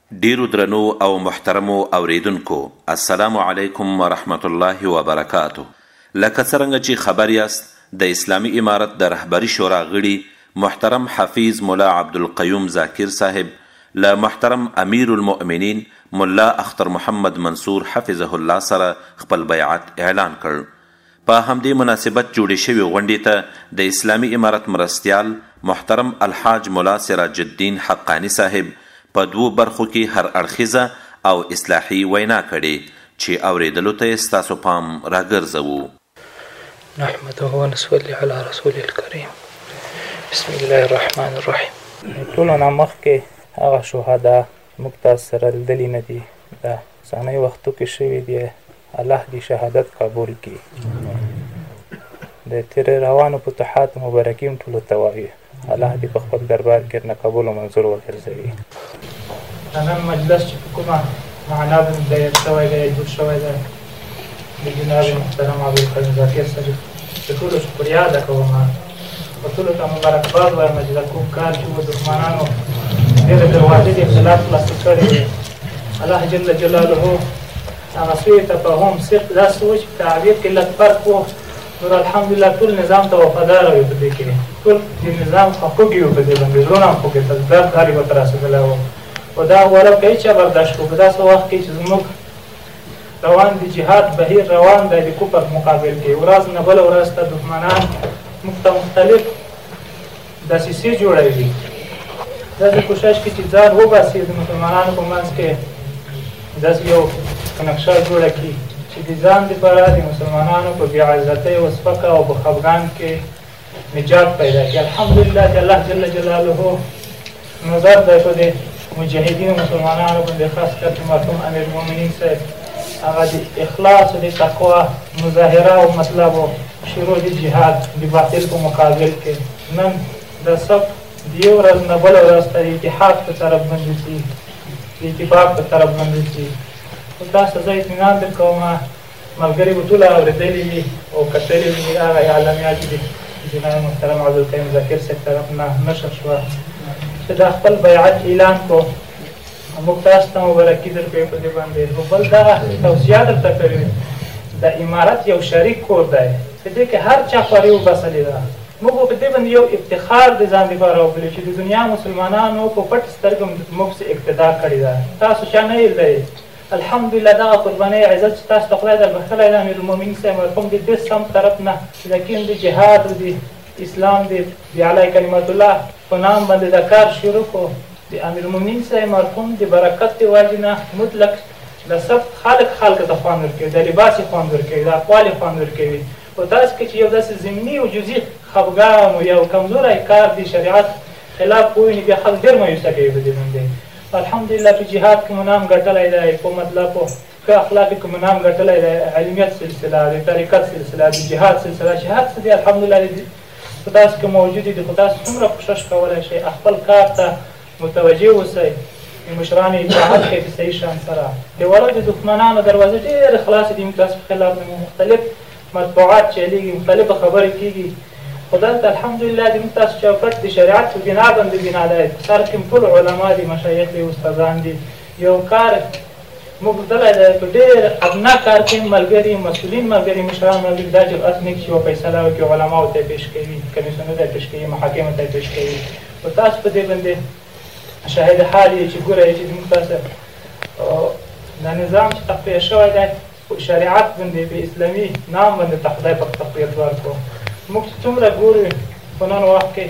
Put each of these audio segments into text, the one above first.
ډیرو درنو او محترمو اوریدونکو السلام علیکم ورحمت الله وبرکاتو. لکه څرنګه چې خبر یاست د اسلامی امارت د رهبری شورا غړي محترم حفیظ ملا عبدالقیوم ذاکر صاحب له محترم امیر المؤمنین ملا اختر محمد منصور حفظه الله سره خپل بیعت اعلان کړ. په همدې مناسبت جوړې شوې غونډې ته د اسلامی امارت مرستیال محترم الحاج ملا سراج الدین حقانی صاحب په دوو برخو کې هر اړخیزه او اصلاحي وینا کړې چې اوریدلو ته یې ستاسو پام راګرځوو. نحمده ونصلي علی رسول الکریم. بسم الله الرحمن الرحیم. ټولو نه مخکې هغه شهدا موږ تاسو سره لیدلي نه دي، دا ځاني وختو کې شوي دي. الله دې شهادت قبول کړي. د تېر روانو فتوحات مبارکین ټولو ته وایي الله دې په خپل دربار کې نه قبول او منظور وګرځوي. نن مجلس چې په کومه معنا باندې دایر شوی دی، جوړ شوی دی، د جناب محترم عبدالقیوم ذاکر صاحب د ټولو شکریا ادا کوم او ټولو ته مبارکباد وایم چې دا کوم کار چې و دښمنانو ډېرې دروازې د اختلاف خلاصې کړې دي. الله جل جلاله هغه سوی تفاهم صدق داسې و چې تعبیر کې لږ فرق و، نور الحمدلله ټول نظام ته وفاداره وي. په دې کې ټول د نظام خواخوږي وو، په دې باندې زړونه هم خوږېدل، درد هر یو ته رسېدلی و. خو دا ولو که هېچا برداشت کړو، په داسې وخت کې چې زموږ روان د جهاد بهیر روان دی د کفر مقابل کې، ورځ نه بله ورځ ته دښمنان موږ ته مختلف دسیسې جوړوي. داسې کوشش کې چې ځان وباسي د مسلمانانو په منځ کې داسې یو نقشه جوړه کړي چې د ځان دپاره د مسلمانانو په بېعزتۍ او سپکه او په خفګان کې نجات پیدا کړي. الحمدلله چې الله جل جلاله نظر دی په دې مجاهدینو مسلمانانو باندې، خاص کر چې مرحوم امیر المؤمنین صاحب هغه د اخلاص او د تقوا مظاهره او مطلب او شروع د جهاد د باطل په مقابل کې نن د سب د یو ورځ نه بله ورځ ته د اتحاد په طرف باندې ځي، د اتفاق په طرف باندې ځي. خو تاسو زه اطمینان درکوم ملګري به ټوله اورېدلي وي او کتلي وي هغه اعلامیات چې د جناب محترم عبدالقیوم ذاکر صاحب طرف نه نشر شوه چې دا خپل بیعت اعلان کړو. موږ تاسو ته مبارکي درکوو په دې باندې. او بل دا توصیه درته کوي، د امارت یو شریک کور دی، په دې کې هر چا خواري وباسلې ده. موږ په دې باندې یو افتخار د ځان دپاره وبولو چې د دنیا مسلمانانو په پټ سترګه موږ څه اقتدا کړې ده. تاسو چا نه یې لرئ. الحمدلله دغه قربانۍ عزت چې تاسو ته خدای در بخښلی د امیر المؤمنین صاحب مرحوم د دې سم طرف نه لیکن د جهاد او د اسلام د اعلی کلمت الله په نام باندې دا کار شروع کړو. د امیر المؤمنین صاحب مرحوم د برکت د وجې نه مطلق د سب خلق ته خوند ورکوي، د لباس یې خوند ورکوي، د اقوال یې خوند ورکوي. په داسې کې چې یو داسې ضمني او جزئي خفګان او یو کمزوری کار د شریعت خلاف وویني، بیا خلک ډېر مایوسه کوي په دې باندې. الحمدلله په جهاد کې مو نام ګټلی دی، په مطلب په ښه اخلاقو کې مو نام ګټلی دی، علمیت سلسله، د طریقت سلسله، د جهاد سلسله چې هر څه دی الحمدلله په تاسو کې موجود دي. خو تاسو څومره کوشش کولی شئ خپل کار ته متوجه اوسئ، د مشرانو اطاعت کوئ په صحیح شان سره. د ولو د دښمنانو دروازې ډېرې خلاصې دي، موږ تاسو په خلاف مختلف مطبوعات چلیږي، مختلفه خبرې کېږي. خو دلته الحمدلله د موږ تاسو چوکاټ د شریعت په بنا باندې بنا دی. په سر کې ټول علما دي، مشایخ دي، استادان دي. یو کار موږ لیدلی دی په ډېر ادنا کار کې ملګري مسؤلین ملګري مشران ملګري دا جرأت نه کړي یوه فیصله وکړي، علماو ته یې پېښ کوي، کمیسیونونو ته یې پېښ کوي، محاکمو ته یې پېښ کوي. خو تاسو په دې باندې شاهد حال یې چې ګورئ چې زموږ تاسو دا نظام چې تقویه شوی دی په شریعت باندې په اسلامي نام باندې ته خدای پاک تقویت ورکړو. موږ چې څومره ګورو په نن وخت کې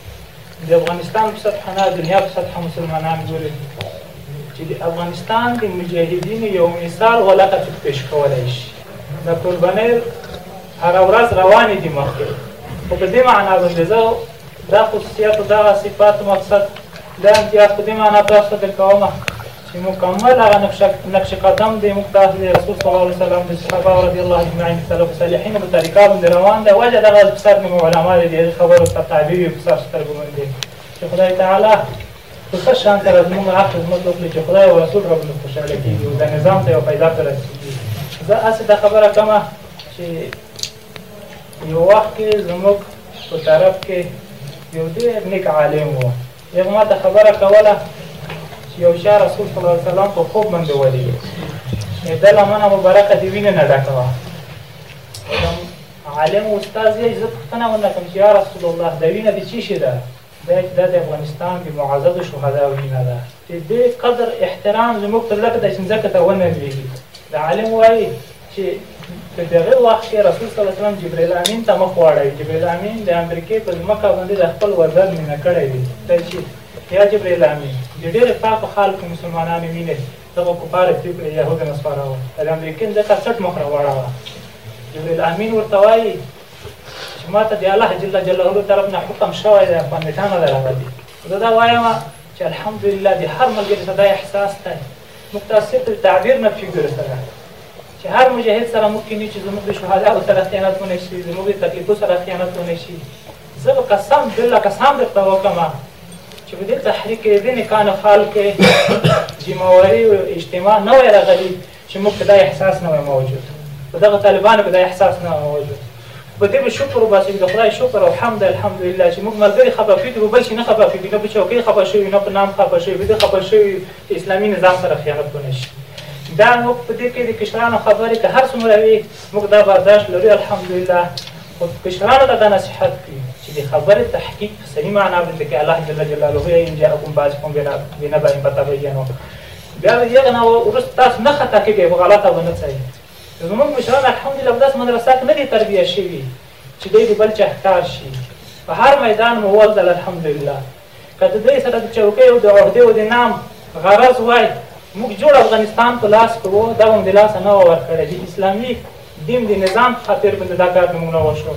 د افغانستان په سطحه نه دنیا په سطحه مسلمانان ګوري چې د افغانستان د مجاهدینو یو مثال ولکه څوک پېښ کولی شي. دا قربانۍ هره ورځ روانې دي مخکې. خو په دې معنا باندې زه دا خصوصیات او دغه صفات مقصد دا امتیاز په دې معنا تاسو ته درکوم چې مکمل هغه نقش قدم دی موږ تاسو د رسول صلی الله علیه وسلم د صحابه رضی الله اجمعین سلف صالحینو په طریقه باندې روان دی. وجه دغه په سر مو علما دي، د خبرو ته تعبیر یې په سر سترګو باندې چې خدای تعالی په ښه شان سره زموږ حق خدمت وکړي چې خدای او رسول ربنا خوشحاله کېږي او د نظام ته یو پیدا ته رسېږي. زه هسې دا خبره کومه چې یو وخت کې زموږ په طرف کې یو ډېر نیک عالم و، یو ما ته خبره کوله چې یو شی رسول صلی الله علیه وسلم په خوب باندې ولید د لمنه مبارکه د وینې نه ډکه وه. عالم او استاد یې زه پوښتنه ونه کړم چې یا رسول الله دا وینه د څه شي ده؟ دا چې دا د افغانستان د معززو شهداو وینه ده چې دې قدر احترام زموږ تر ځکه ده چې ځمکه ته ونه لوېږي. د عالم وایي چې په دغه وخت کې رسول صلی الله علیه وسلم جبرائیل امین ته مخ واړوي. جبرائیل امین د امریکې په ځمکه باندې د خپل وردګ مینه کړی وي. دا چې یا جبرائیل امین د ډېرې پاکو خلکو مسلمانانو مینه دغه کفار یهود نصارا وو د امریکې ځکه څټ مخ راواړوه. جبرائیل امین ورته وایي چې ما ته د الله جل جلاله طرف نه حکم شوی دی په میټانه ده راغلي. زه دا وایم چې الحمدلله د هر ملګري ته دا احساس دی موږ تاسې د تعبیر نه فکر سره چې هر مجاهد سره موږ کینی چې زموږ د شهداو سره خیانت ونه شي زموږ د تکلیفو سره خیانت ونه شي. زه به قسم بالله قسم درته وکړم چې په دې تحریک کې د نکانو خلک جمهوري او اجتماع نه وای راغلي چې موږ ته دا احساس نه وای موجود په دغه طالبانو کې دا احساس نه موجود. په دې به شکر وباسئ د خدای شکر او حمد الحمدلله چې موږ ملګري خفه کړي دي بل شي نه خفه کړي نه په چوکۍ خفه شوي نه په نام خفه شوي په دې خفه شوي اسلامي نظام سره خیانت ونه شي. دا موږ په دې کې د کشرانو خبرې که هر څومره وي موږ دا برداشت لرو الحمدلله. خو کشرانو ته دا نصیحت کړي چې د خبرې تحقیق په صحیح معنا باندې کې الله جل جلاله ان جاءکم فاسق بنبأ فتبینوا بیا یغه نه ورسته تاسو نه خطا کېږئ په غلطه ونه ځئ. زموږ مشران الحمدلله په داسې مدرسه کې نه دي تربیه شوي چې دوی د بل چا ښکار شي. په هر میدان مو ووتل الحمدلله. که د دوی سره د چوکۍ او د عهدې او د نام غرض وای موږ جوړ افغانستان په لاس کې وو دا هم د لاسه نه وه ورکړی. د اسلامي دین د نظام خاطر باندې دا کار زموږ نه وشو.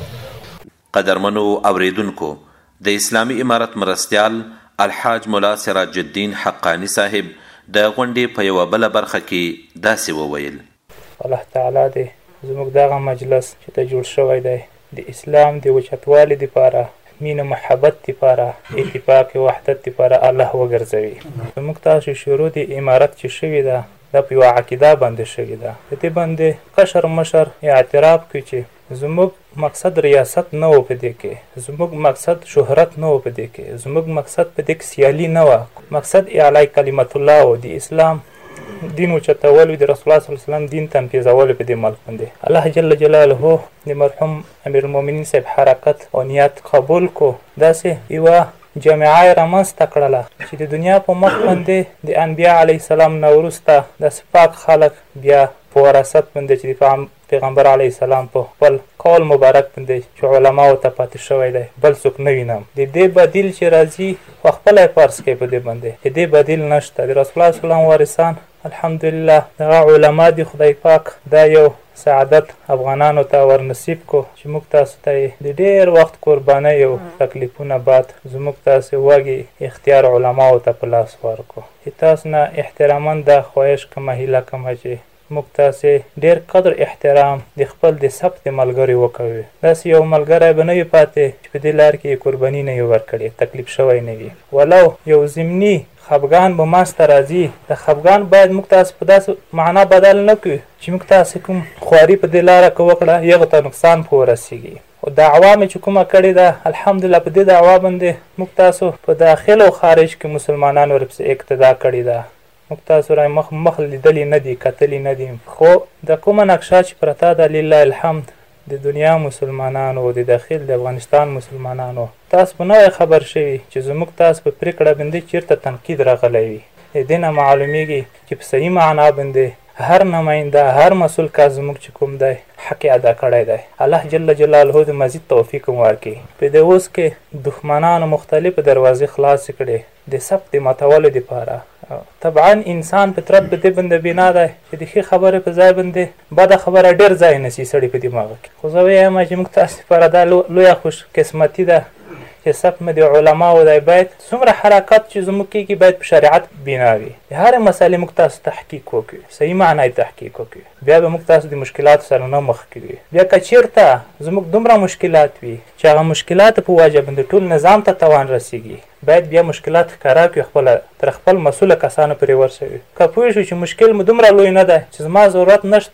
قدرمنو اوریدونکو د اسلامي امارت مرستیال الحاج ملا سراج الدین حقانی صاحب د غونډې په یوه بله برخه کې داسې وویل: الله تعالی دې زموږ دغه مجلس چې ته جوړ شوی دی د اسلام د وچتوالي دپاره مینه محبت دپاره اتفاق وحدت دپاره الله وګرځوي. زموږ تاسو شروع د امارت چې شوې ده دا په یوه عقیده باندې شوې ده. په دې باندې قشر مشر اعتراف کوي چې زموږ مقصد ریاست نه و په دې کې زموږ مقصد شهرت نه و په دې کې زموږ مقصد په دې کې سیالي نه وه. مقصد اعلی کلمت الله و د اسلام دین اوچتول د رسول الله صلی الله علیه وسلم دین تنفیذول په دې ملک باندې. الله جل جلاله د مرحوم امیر المؤمنین صاحب حرکت او نیت قبول کو داسې یوه جامعه یې رامنځته کړله چې د دنیا په مخ باندې د انبیا علیه السلام نه وروسته داسې پاک خلک بیا په وراثت باندې چې د پیغمبر علیه السلام په خپل قول مبارک باندې چې علماو ته پاتې شوی دی بل څوک نه وینم. د دې بدیل چې راځي خو خپله یې فرض کوي په دې باندې د دې بدیل نشته. د رسول الله صلی الله علیه وارثان الحمدلله دغه علما دي خدای پاک دا یو سعادت افغانانو ته ورنصیب کو چې موږ تاسو ته د ډېر وخت قربانۍ او تکلیفونه بعد زموږ تاسې وږي اختیار علماو ته په لاس ورکړو. تاسو نه احتراما دا خواهش کومه هیله کومه چې موږ تاسې ډېر قدر احترام د خپل د ثبت ملګري وکوي. داسې یو ملګری به نه وي پاتې چې په دې لار کې قرباني نه وي ورکړې تکلیف شوی نه وي. ولو یو ضمني خفګان به ماسته راځي د خفګان باید موږ تاسو په داسې معنا بدل نه کړو چې موږ تاسې کوم خواري په دې لاره کې وکړه یغه ته نقصان په ورسېږي. او دعوا مې چې کومه کړې ده الحمدلله په دې دعوا باندې موږ تاسو په داخل او خارج کې مسلمانانو ورپسې اقتدا کړې ده. موږ تاسو را مخ لیدلي نه دي کتلي نه دي خو د کومه نقشه چې پرته ده لله الحمد د دنیا مسلمانانو او د داخل د افغانستان مسلمانانو تاسو به نه خبر شوي چې زموږ تاسو په پرېکړه باندې چېرته تنقید راغلی وي. د دې نه معلومیږي چې په صحیح معنا باندې هر نماینده هر مسؤل کار زموږ چې کوم دی حق ادا کړی دی. الله جل جلاله د مزید توفیق هم ورکړي. په دې اوس کې دښمنانو مختلفې دروازې خلاصې کړې د ثبت ماتولو دپاره. طبعا انسان فطرت په دې باندې بنا دی چې د ښې خبرې په ځای باندې بده خبره ډېر ځای نیسي سړي په دماغ کې. خو زه وایم چې موږ تاسو لپاره دا لویه خوش قسمتي ده چې سب مې د علماو دی باید څومره حرکت چې زموږ کېږي باید په شریعت بنا وي. د هرې مسلې موږ تاسو تحقیق وکړو صحیح معنا یې تحقیق وکړو بیا به موږ تاسو د مشکلاتو سره نه مخ کړي. بیا که چېرته زموږ دومره مشکلات وي چې هغه مشکلاتو په وجه باندې ټول نظام ته تاوان رسېږي باید بیا مشکلات ښکاره کړي خپله تر خپل مسؤله کسانو پرې ورسوي. که پوه شو چې مشکل مو دومره لوی نه دی چې زما ضرورت نشته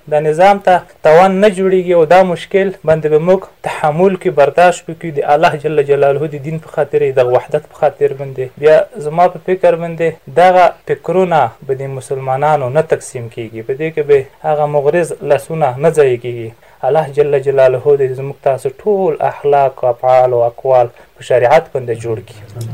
دا نظام ته توان نه جوړیږي او دا مشکل باندې به موږ تحمل کې برداشت وکړو د الله جل جلاله د دین په خاطر د وحدت په خاطر باندې. بیا زما په فکر باندې دغه فکرونه به د مسلمانانو نه تقسیم کیږي، په دې کې به هغه مغرض لاسونه نه ځای کیږي. الله جل جلاله دې زموږ تاسو ټول اخلاق او افعال او اقوال په شریعت باندې جوړ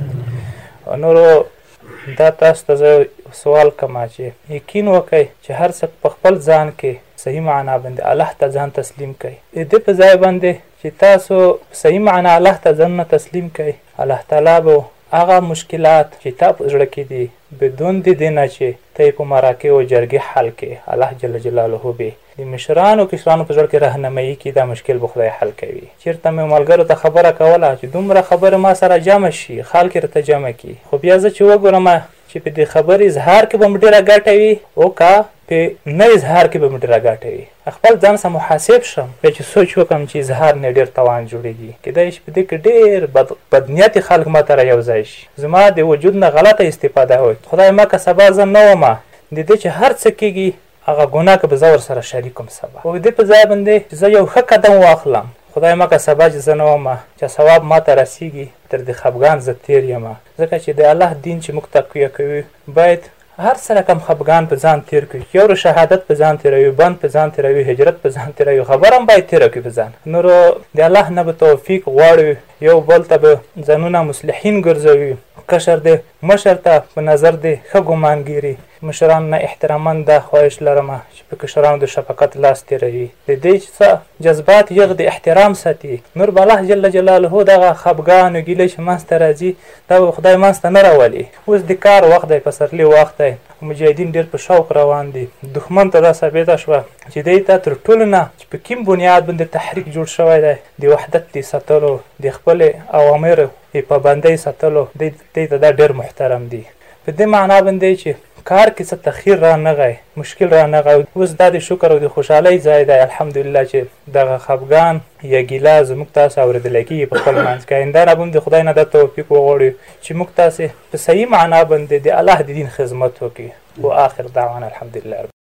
کړي. نورو دا تاسو ته زه سوال کوم چې یقین وکړئ چې هر څه په خپل ځان کې صحیح معنا باندې الله ته ځان تسلیم کړئ. د دې په ځای باندې چې تاسو صحیح معنا الله ته ځان تسلیم کړئ، الله تعالی به هغه مشکلات چې تا په زړه کې دي بدون د دې نه چې ته په مراکې او جرګې حل کړې، الله جل جلاله به د مشرانو کشرانو په زړه کې راهنمایي کړي، دا مشکل به خدای حل کوي. چېرته مې ملګرو ته خبره کوله چې دومره خبره ما سره جمع شي، خلک یې راته جمع کړي، خو بیا زه چې وګورم چې په دې خبرې اظهار کې به مې ډېره ګټه وي او که په نه اظهار کې به مې ډېره ګټه وي، خپل ځان سره محاسب شم بیا چې سوچ وکړم چې اظهار نه ډېر توان جوړېږي. کیدای شي په دې کې ډېر بدنیتي خلک ما ته یو ځای شي، زما د وجود نه غلطه استفاده وکړي. خدای ما که سبا زه نه ومه د دې چې هر څه کېږي هغه ګناه که به زه ورسره شریک وم سبا، او د دې په ځای باندې چې زه یو ښه قدم واخلم، خدای ما که سبا چې زه نه ومه چې ثواب ما ته رسیږي تر د خفګان زه تېر یم. ځکه چې د الله دین چې موږ تقویه کوي باید هر څه رقم خفګان په ځان تېر کړي. یو شهادت په ځان تېروي، بند په ځان تېروي، هجرت په ځان تېروي، خبره هم باید تېره کړي په ځان. نورو د الله نه به توفیق غواړو، یو بل ته به ځانونه مصلحین ګرځوي، کشر دی مشر ته په نظر دی ښه ګمان ګیري، مشرانو نه احتراما دا خواهش لرمه چې په کشرانو د شفقت لاس تېروي، د دې څه جذبات یغ د احترام ساتي. نور به الله جل جلاله دغه خفګان او ګیلې چې منځته راځي دا به خدای منځته نه راولي. اوس د کار وخت دی، پسرلي وخت دی، مجاهدین ډېر په شوق روان دي. دښمن ته دا ثابته شوه چې دی ته تر ټولو نه چې په کوم بنیاد باندې تحریک جوړ شوی دی د وحدت د ساتلو، د خپلې اوامرو د پابندۍ ساتلو، دی ته دا ډېر محترم دی. په دې معنا باندې چې کار کې څه تخیر را نغی، مشکل را نغی. اوس دا د شکر او د خوشحالۍ ځای دی الحمدلله چې دغه خفګان یا ګیله زموږ تاسو اورېدلی کېږي په خپل منځ کې. آینده نه به هم د خدای نه دا توفیق وغواړو چې موږ تاسې په صحیح معنا باندې د الله د دین خدمت وکړي. و آخر دعوانا الحمدلله.